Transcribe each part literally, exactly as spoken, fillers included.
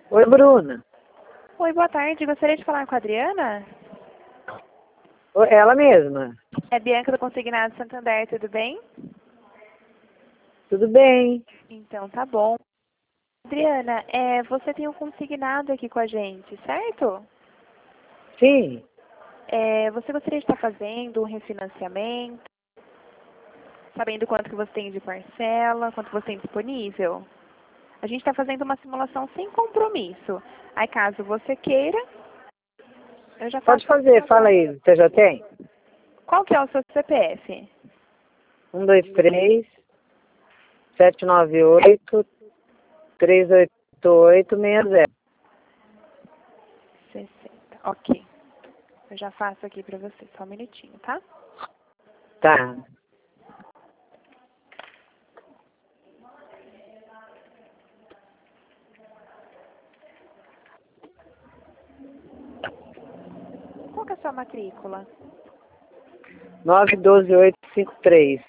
Oi, Bruna. Oi, boa tarde. Gostaria de falar com a Adriana? Oi, ela mesma. É Bianca do Consignado Santander, tudo bem? Tudo bem? Então, tá bom. Adriana, é, você tem um consignado aqui com a gente, certo? Sim. É, você gostaria de estar fazendo um refinanciamento, sabendo quanto que você tem de parcela, quanto você tem disponível? A gente está fazendo uma simulação sem compromisso. Aí, caso você queira, eu já faço... Pode fazer, fala aí. Você já tem? Qual que é o seu C P F? Um, dois, três, sete, nove, oito, três, oito, oito, seis, zero. sessenta. Ok. Eu já faço aqui para você. Só um minutinho, tá? Tá. Qual que é a sua matrícula? nove, doze, oito, cinco, três.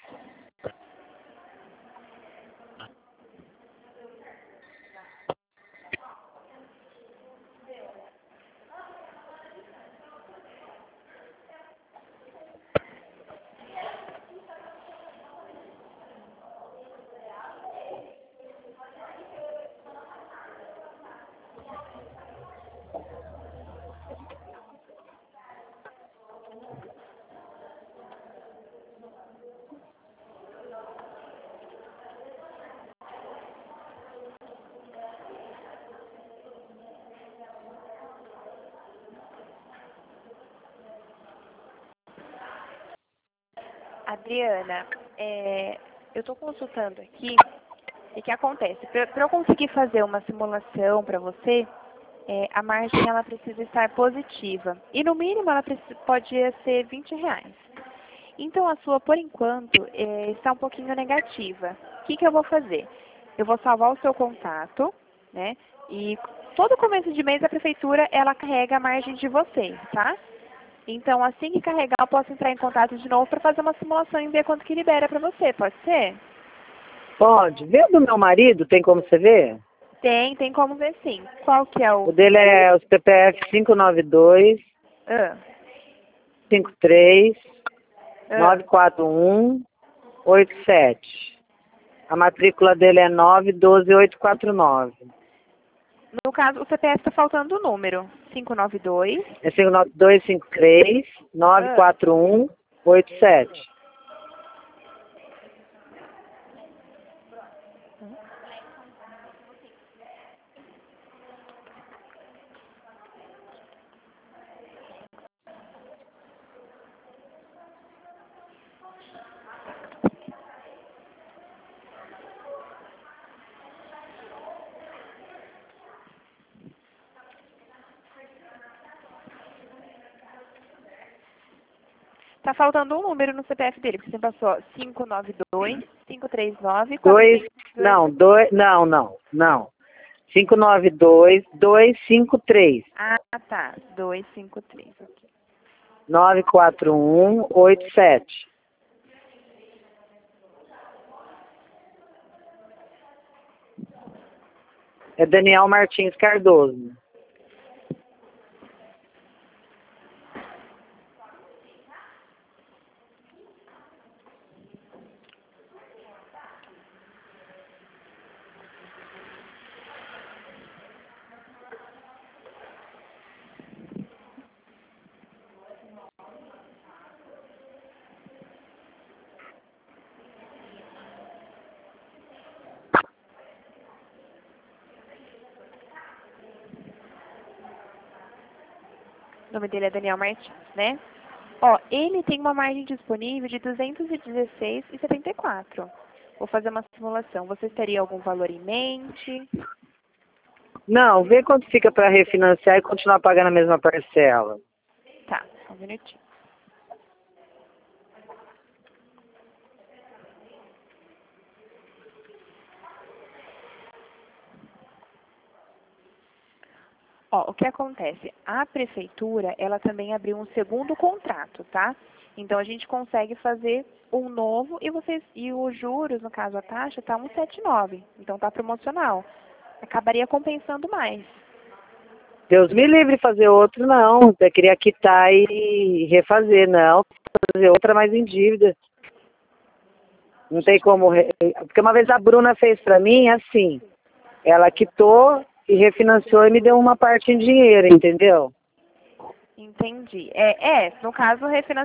Adriana, é, eu estou consultando aqui. E o que acontece? Para eu conseguir fazer uma simulação para você, é, a margem ela precisa estar positiva. E no mínimo ela precisa, pode ser vinte reais. Então a sua, por enquanto, é, está um pouquinho negativa. O que, que eu vou fazer? Eu vou salvar o seu contato, né? E todo começo de mês a prefeitura ela carrega a margem de vocês, tá? Então assim que carregar eu posso entrar em contato de novo para fazer uma simulação e ver quanto que libera para você, pode ser? Pode. Vê do meu marido, tem como você ver? Tem, tem como ver sim. Qual que é o... O dele é o C P F cinco nove dois, Ah, cinco três, ah. nove quatro um, oito sete. A matrícula dele é nove doze oito quatro nove. No caso, o C P F está faltando o número. cinco nove dois. É cinco nove dois, cinco três, nove Ah. quatro um, oito sete. Tá faltando um número no C P F dele, porque você passou cinco nove dois, cinco três nove, Dois, quatro seis dois. não, dois, não, não, não. cinco nove dois, dois cinco três, Ah, tá. dois cinco três. Ok. nove quatro um, oito sete. É Daniel Martins Cardoso. O nome dele é Daniel Martins, né? Ó, ele tem uma margem disponível de duzentos e dezesseis e setenta e quatro. Vou fazer uma simulação. Você teria algum valor em mente? Não, vê quanto fica para refinanciar e continuar pagando a mesma parcela. Tá, só um minutinho. Ó, o que acontece? A prefeitura, ela também abriu um segundo contrato, tá? Então a gente consegue fazer um novo e vocês e os juros, no caso a taxa, tá um vírgula setenta e nove. Então tá promocional. Acabaria compensando mais. Deus me livre de fazer outro, não. Eu queria quitar e refazer, não. Fazer outra mais em dívida. Não tem como... Re... Porque uma vez a Bruna fez pra mim, assim, ela quitou e refinanciou e me deu uma parte em dinheiro, entendeu? Entendi. É, é no caso, o refinanciamento